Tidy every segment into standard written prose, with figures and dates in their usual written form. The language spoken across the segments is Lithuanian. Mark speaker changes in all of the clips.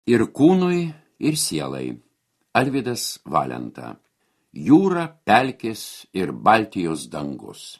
Speaker 1: Ir kūnui, ir sielai. Alvydas Valenta. Jūra, pelkės ir Baltijos dangus.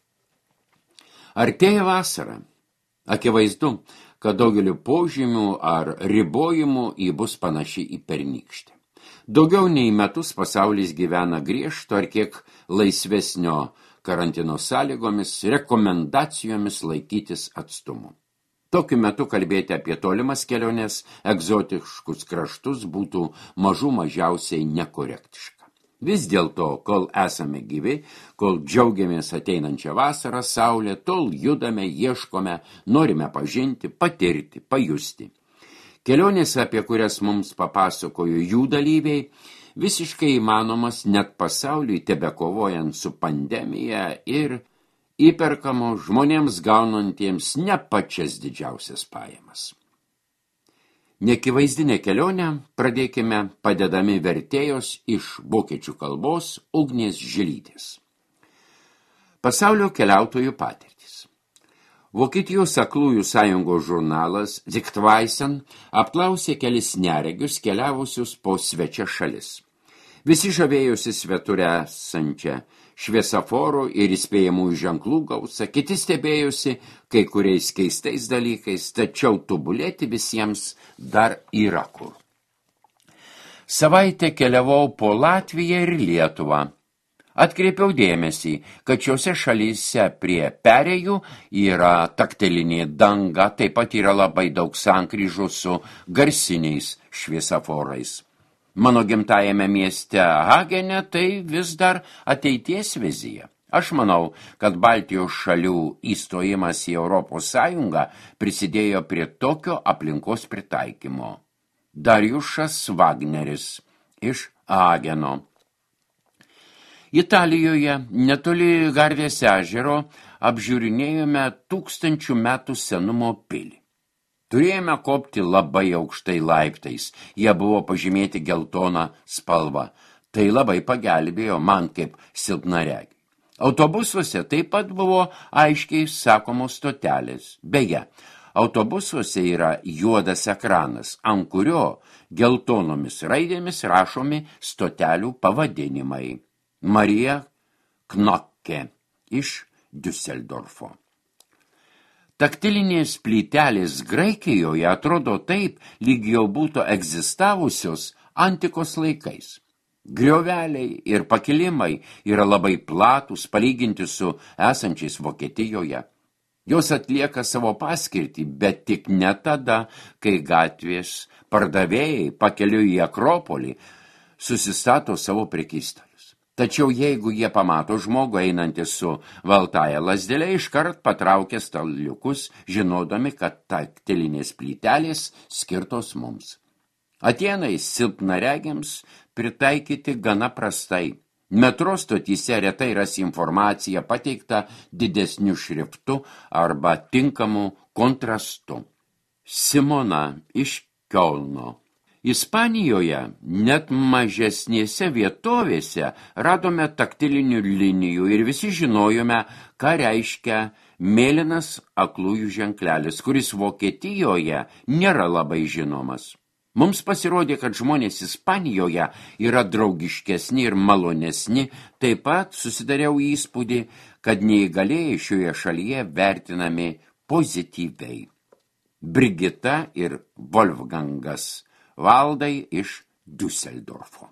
Speaker 1: Artėja vasara. Akivaizdu, kad daugeliu požymių ar ribojimų ji bus panaši į pernykštę. Daugiau nei metus pasaulis gyvena griežto ar kiek laisvesnio karantino sąlygomis, rekomendacijomis laikytis atstumu. Tokiu metu kalbėti apie tolimas keliones, egzotiškus kraštus būtų mažiausiai nekorektiška. Vis dėlto, kol esame gyvi, kol džiaugiamės ateinančią vasarą, saulę, tol judame, ieškome, norime pažinti, patirti, pajusti. Kelionės, apie kurias mums papasakojo jų dalyviai, visiškai įmanomas net pasauliui tebekovojant su pandemija ir įperkamo žmonėms gaunantiems ne pačias didžiausias pajamas. Neakivaizdinę kelionę pradėkime padedami vertėjos iš vokiečių kalbos Ugnės Žilytės. Pasaulio keliautojų patirtis. Vokietijos aklųjų sąjungos žurnalas Sichtweisen apklausė kelis neregius keliavusius po svečias šalis. Visi žavėjosi svetur esančią šviesaforų ir įspėjamųjų ženklų gausa, kiti stebėjosi kai kuriais keistais dalykais, tačiau tobulėti visiems dar yra kur. Savaitę keliavau po Latviją ir Lietuvą. Atkreipiau dėmesį, kad šiuose šalyse prie perėjų yra taktilinė danga, taip pat yra labai daug sankryžų su garsiniais šviesaforais. Mano gimtajame mieste Hagene tai vis dar ateities vizija. Aš manau, kad Baltijos šalių įstojimas į Europos Sąjungą prisidėjo prie tokio aplinkos pritaikymo. Darijušas Vagneris iš Hageno. Italijoje, netoli Gardės ežero, apžiūrinėjome 1000 metų senumo pilį. Turėjome kopti labai aukštai laiptais, jie buvo pažymėti geltona spalva. Tai labai pagelbėjo man kaip silpnaregiui. Autobusuose taip pat buvo aiškiai sakomos stotelės. Beje, autobusuose yra juodas ekranas, ant kurio geltonomis raidėmis rašomi stotelių pavadinimai. Marija Knokke iš Düsseldorfo. Taktilinės plytelės Graikijoje atrodo taip, lyg jau būtų egzistavusios antikos laikais. Grioveliai ir pakilimai yra labai platūs palyginti su esančiais Vokietijoje. Jos atlieka savo paskirtį, bet tik ne tada, kai gatvės pardavėjai pakeliui į Akropolį susistato savo prekystalius. Tačiau jeigu jie pamato žmogų einantį su valtaja lazdele, iškart patraukia staliukus, žinodami, kad taktilinės plytelės skirtos mums. Atėnai silpnaregiams pritaikyti gana prastai. Metro stotyse retai ras informaciją pateiktą didesniu šriftu arba tinkamu kontrastu. Simona iš Kiolno. Ispanijoje net mažesnėse vietovėse radome taktilinių linijų ir visi žinojome, ką reiškia mėlynas aklųjų ženklelis, kuris Vokietijoje nėra labai žinomas. Mums pasirodė, kad žmonės Ispanijoje yra draugiškesni ir malonesni, taip pat susidariau įspūdį, kad neįgalieji šioje šalyje vertinami pozityviai. Brigita ir Wolfgangas Valdai iš Düsseldorfo.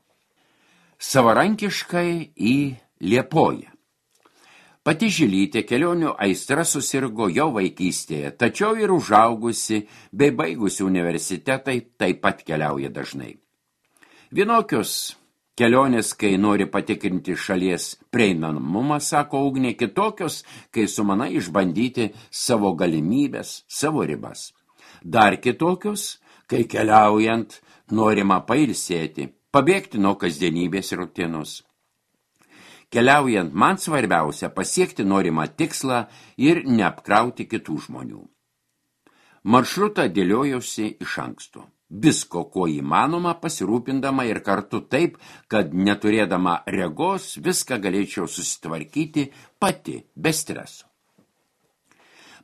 Speaker 1: Savarankiškai į Liepoją. Pati Žilytė kelionių aistra susirgo jau vaikystėje, tačiau ir užaugusi bei baigusi universitetai taip pat keliauja dažnai. Vienokios kelionės, kai nori patikrinti šalies prieinamumą, sako Ugnė, kitokios, kai sumanai išbandyti savo galimybės, savo ribas. Dar kitokios, kai keliaujant norima pailsėti, pabėgti nuo kasdienybės rutinos. Keliaujant man svarbiausia pasiekti norimą tikslą ir neapkrauti kitų žmonių. Maršrutą dėliojusi iš anksto. Visko, ko įmanoma, pasirūpindama ir kartu taip, kad neturėdama regos viską galėčiau susitvarkyti pati, be streso.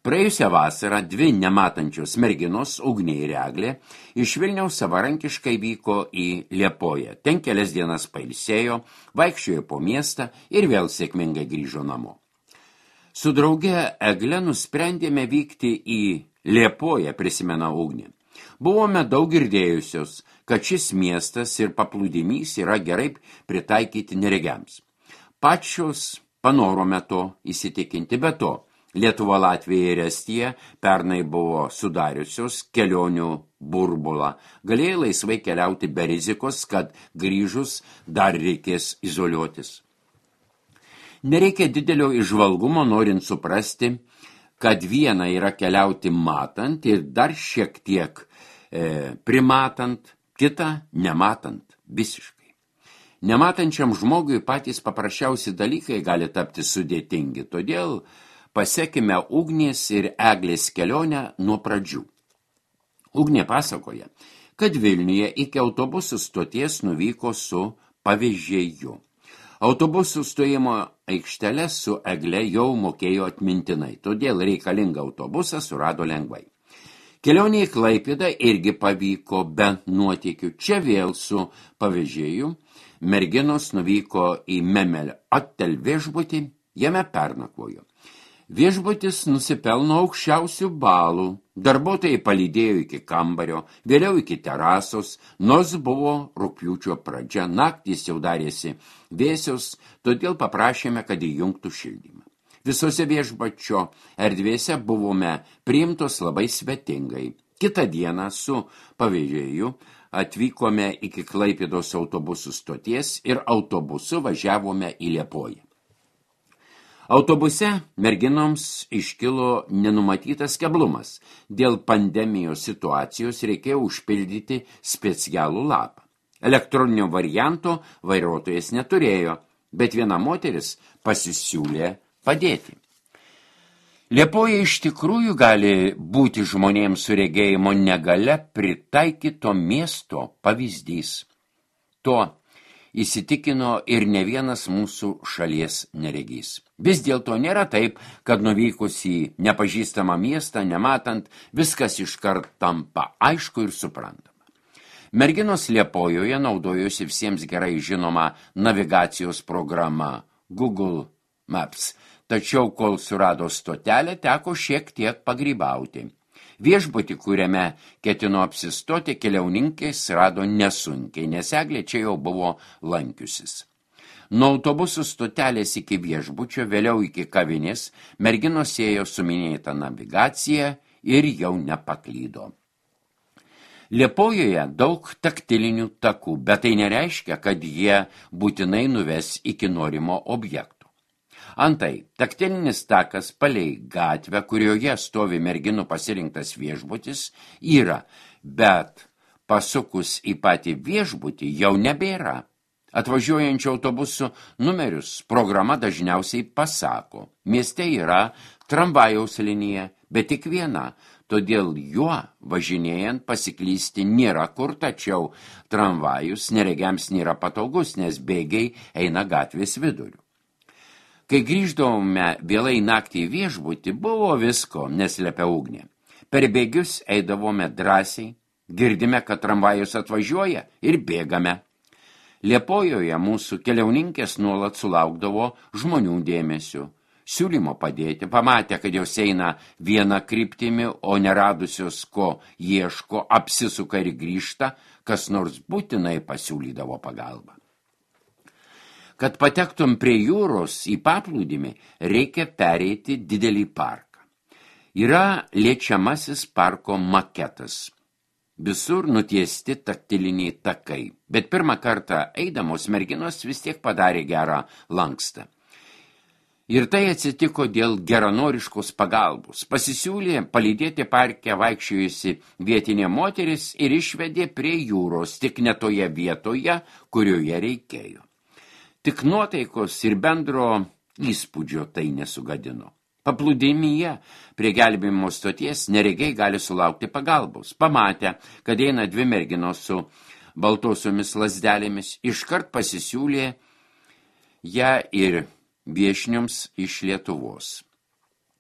Speaker 1: Praėjusią vasarą 2 nematančios merginos, Ugnė ir Eglė, iš Vilniaus savarankiškai vyko į Liepoją. Ten kelias dienas pailsėjo, vaikščiojo po miestą ir vėl sėkmingai grįžo namo. Su drauge Egle nusprendėme vykti į Liepoją, prisimena Ugnė. Buvome daug girdėjusios, kad šis miestas ir paplūdimys yra gerai pritaikyti neregiams. Pačios panorome to įsitikinti, be to Lietuva, Latvija ir Estija pernai buvo sudariusios kelionių burbulą. Galėjai laisvai keliauti be rizikos, kad grįžus dar reikės izoliuotis. Nereikia didelio įžvalgumo, norint suprasti, kad viena yra keliauti matant ir dar šiek tiek primatant, kita nematant visiškai. Nematančiam žmogui patys paprasčiausi dalykai gali tapti sudėtingi, todėl pasekime Ugnės ir Eglės kelionę nuo pradžių. Ugnė pasakoja, kad Vilniuje iki autobusų stoties nuvyko su pavežėju. Autobusų stojimo aikštelę su Egle jau mokėjo atmintinai, todėl reikalingą autobusą surado lengvai. Kelionė į Klaipėdą irgi pavyko be nuotykių. Čia vėl su pavežėju merginos nuvyko į Memelio Hotel viešbutį, jame pernakvojo. Viešbutis nusipelno aukščiausių balų, darbuotojai palydėjo iki kambario, vėliau iki terasos, nors buvo rugpjūčio pradžia, naktys jau darėsi vėsios, todėl paprašėme, kad įjungtų šildymą. Visose viešbučio erdvėse buvome priimtos labai svetingai. Kitą dieną su pavežėju atvykome iki Klaipėdos autobusų stoties ir autobusu važiavome į Liepoją. Autobuse merginoms iškilo nenumatytas keblumas. Dėl pandemijos situacijos reikėjo užpildyti specialų lapą. Elektroninio varianto vairuotojas neturėjo, bet viena moteris pasisiūlė padėti. Liepoja iš tikrųjų gali būti žmonėms su regėjimo negalia pritaikyto miesto pavyzdys. To įsitikino ir ne vienas mūsų šalies neregys. Vis dėlto nėra taip, kad nuvykus į nepažįstamą miestą, nematant, viskas iškart tampa aišku ir suprantama. Merginos Liepojoje naudojosi visiems gerai žinoma navigacijos programa Google Maps, tačiau kol surado stotelę, teko šiek tiek pagrybauti. Viešbutį, kuriame ketino apsistoti, keliauninkės rado nesunkiai, nes Eglė čia jau buvo lankiusis. Nuo autobusų stotelės iki viešbučio, vėliau iki kavinės, merginos ėjo su minėta navigacija ir jau nepaklydo. Liepojoje daug taktilinių takų, bet tai nereiškia, kad jie būtinai nuves iki norimo objekto. Antai, taktilinis takas palei gatvę, kurioje stovi merginų pasirinktas viešbutis, yra, bet pasukus į patį viešbutį jau nebėra. Atvažiuojančių autobusų numerius programa dažniausiai pasako. Mieste yra tramvajaus linija, bet tik viena, todėl juo važinėjant pasiklysti nėra kur, tačiau tramvajus neregiams nėra patogus, nes bėgiai eina gatvės viduriu. Kai grįždavome vėlai naktį į viešbutį, buvo visko, neslėpia Ugnė. Per bėgius eidavome drąsiai, girdime, kad tramvajus atvažiuoja ir bėgame. Liepojoje mūsų keliauninkės nuolat sulaukdavo žmonių dėmesio, siūlymo padėti, pamatė, kad jos eina viena kryptimi, o neradusios, ko ieško, apsisuka ir grįžta, kas nors būtinai pasiūlydavo pagalbą. Kad patektum prie jūros į paplūdimį, reikia pereiti didelį parką. Yra liečiamasis parko maketas. Visur nutiesti taktiliniai takai, bet pirmą kartą eidamos merginos vis tiek padarė gerą lankstą. Ir tai atsitiko dėl geranoriškos pagalbos. Pasisiūlė palydėti parke vaikščiojusi vietinė moteris ir išvedė prie jūros, tik ne toje vietoje, kurioje reikėjo. Tik nuotaikos ir bendro įspūdžio tai nesugadino. Paplūdimyje prie gelbėjimo stoties neregiai gali sulaukti pagalbos. Pamatę, kad eina 2 merginos su baltosiomis lazdelėmis, iškart pasisiūlė ją ir viešnioms iš Lietuvos.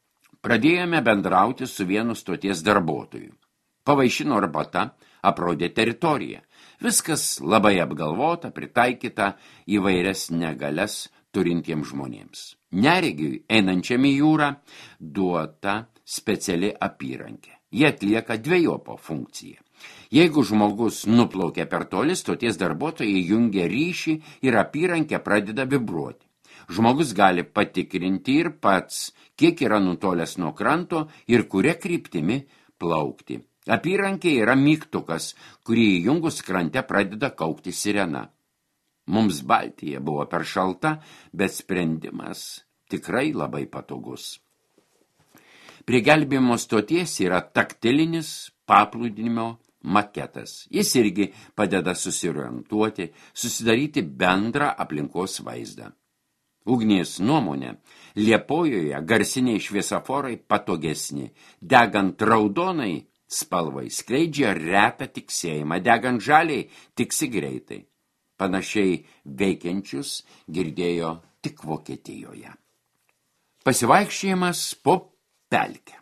Speaker 1: Pradėjome bendrauti su vienu stoties darbuotoju. Pavaišino arbata, aprodė teritoriją. Viskas labai apgalvota, pritaikyta įvairias negalias turintiems žmonėms. Neregiui, einančiam į jūrą, duota speciali apyrankė. Jie atlieka dvejopą funkciją. Jeigu žmogus nuplaukia per toli, stoties darbuotojai jungia ryšį ir apyrankė pradeda vibruoti. Žmogus gali patikrinti ir pats, kiek yra nutolęs nuo kranto ir kuria kryptimi plaukti. Apyrankė yra mygtukas, kurį įjungus krante pradeda kaukti sirena. Mums Baltija buvo per šalta, bet sprendimas tikrai labai patogus. Prie gelbėjimo stoties yra taktilinis paplūdimio maketas. Jis irgi padeda susiorientuoti, susidaryti bendrą aplinkos vaizdą. Ugnies nuomonė, Liepojoje garsiniai šviesaforai patogesni, degant raudonai spalvai skleidžia retą tiksėjimą, degant žaliai tiksi greitai. Panašiai veikiančius girdėjo tik Vokietijoje. Pasivaikščiojimas po pelkę.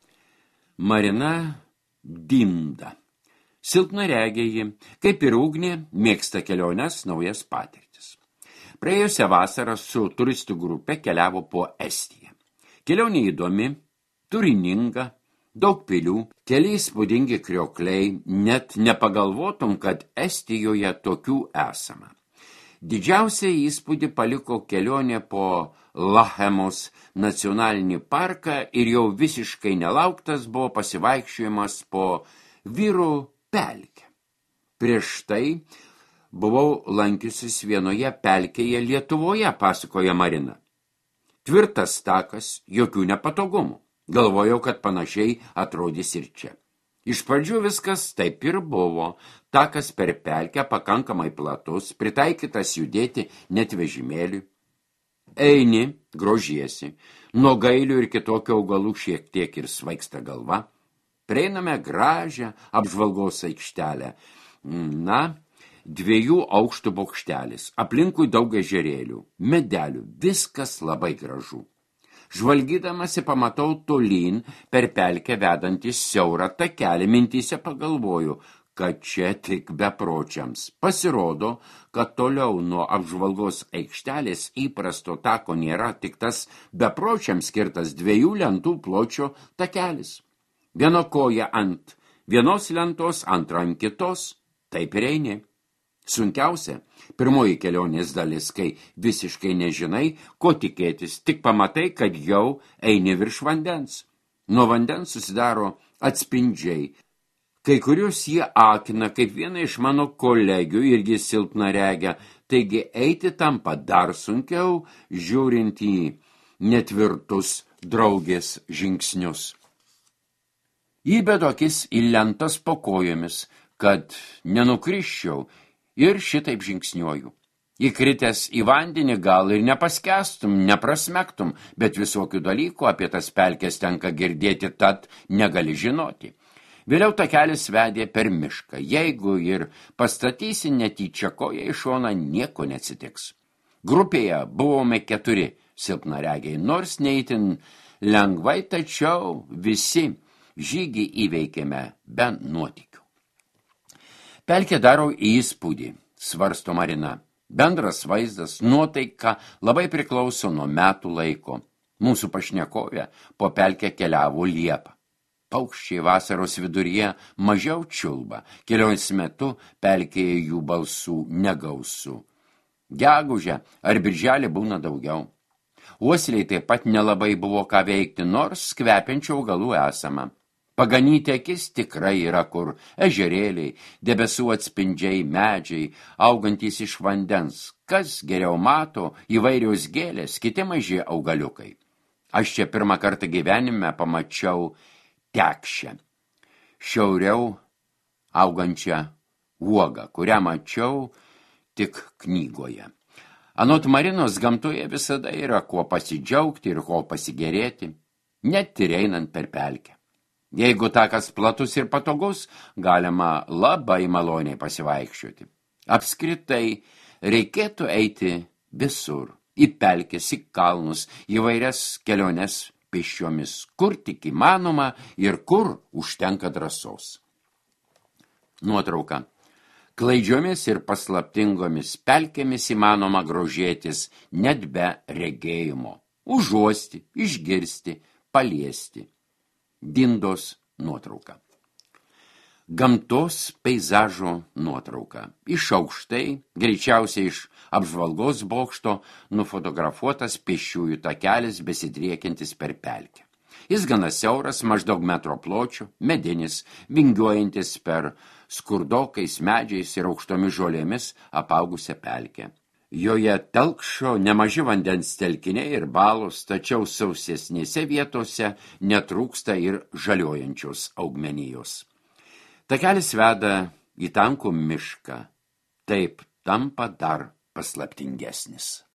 Speaker 1: Marina Dinda. Silpnaregė, kaip ir Ugnė, mėgsta keliones, naujas patirtis. Praėjusią vasarą su turistų grupe keliavo po Estiją. Kelionė įdomi, turininga, daug pilių, keli įspūdingi kriokliai, net nepagalvotum, kad Estijoje tokių esama. Didžiausią įspūdį paliko kelionė po Lahemos nacionalinį parką ir jau visiškai nelauktas buvo pasivaikščiojimas po Vyrų pelkę. Prieš tai buvau lankiusis vienoje pelkėje Lietuvoje, pasakoja Marina. Tvirtas takas, jokių nepatogumų. Galvojau, kad panašiai atrodys ir čia. Iš pradžių viskas taip ir buvo. Takas per pelkę pakankamai platus, pritaikytas judėti net vežimėliui. Eini, grožiesi, nuo gailių ir kitokio augalų šiek tiek ir svaigsta galva. Prieiname gražią apžvalgos aikštelę. 2 aukštų bokštelis, aplinkui daug ežerėlių, medelių, viskas labai gražu. Žvalgydamasi pamatau tolyn per pelkę vedantį siaurą takelį, mintyse pagalvoju, kad čia tik bepročiams. Pasirodo, kad toliau nuo apžvalgos aikštelės įprasto tako nėra, tik tas bepročiams skirtas 2 lentų pločio takelis. Viena koja ant vienos lentos, antra ant kitos, taip ir eini. Sunkiausia, pirmoji kelionės dalis, kai visiškai nežinai, ko tikėtis, tik pamatai, kad jau eini virš vandens. Nuo vandens susidaro atspindžiai. Kai kuriuos jie akina, kaip viena iš mano kolegių, irgi silpnaregę, taigi eiti tampa dar sunkiau, žiūrint į netvirtus draugės žingsnius. Įbedu akis į lentas po kojomis, kad nenukrisčiau, ir šitaip žingsniuoju. Įkritęs į vandenį gal ir nepaskestum, neprasmektum, bet visokių dalykų apie tas pelkes tenka girdėti, tad negali žinoti. Vėliau takelis vedė per mišką. Jeigu ir pastatysi netyčia koją į šoną, nieko neatsitiks. Grupėje buvome 4 silpnaregiai, nors neįtin lengvai, tačiau visi žygį įveikėme be nuotykių. Pelkė daro įspūdį, svarsto Marina. Bendras vaizdas, nuotaika labai priklauso nuo metų laiko. Mūsų pašnekovė po pelkę keliavo liepą. Paukščiai vasaros viduryje mažiau čiulba, kelionės metu pelkėje jų balsų negausu. Gegužę ar birželį būna daugiau. Uosliai taip pat nelabai buvo ką veikti, nors kvepiančių augalų esama. Paganyti akis tikrai yra kur, ežerėliai, debesų atspindžiai, medžiai, augantys iš vandens. Kas geriau mato, įvairios gėlės, kiti maži augaliukai. Aš čia pirmą kartą gyvenime pamačiau tekšę, šiauriau augančią uogą, kurią mačiau tik knygoje. Anot Marinos, gamtoje visada yra kuo pasidžiaugti ir ko pasigerėti, net ir einant per pelkę. Jeigu takas platus ir patogus, galima labai maloniai pasivaikščioti. Apskritai, reikėtų eiti visur, į pelkes, į kalnus, įvairias keliones pėsčiomis, kur tik įmanoma ir kur užtenka drąsos. Nuotrauka. Klaidžiomis ir paslaptingomis pelkėmis įmanoma grožėtis net be regėjimo. Užuosti, išgirsti, paliesti. Dindos nuotrauka. Gamtos peizažo nuotrauka. Iš aukštai, greičiausiai iš apžvalgos bokšto, nufotografuotas pėsčiųjų takelis besidriekiantis per pelkę. Jis gana siauras, maždaug metro pločio, medinis, vingiuojantis per skurdokais medžiais ir aukštomis žolėmis apaugusią pelkę. Joje telkšo nemaži vandens telkiniai ir balos, tačiau sausesnėse vietose netrūksta ir žaliojančios augmenijos. Takelis veda į tankų mišką, taip tampa dar paslaptingesnis.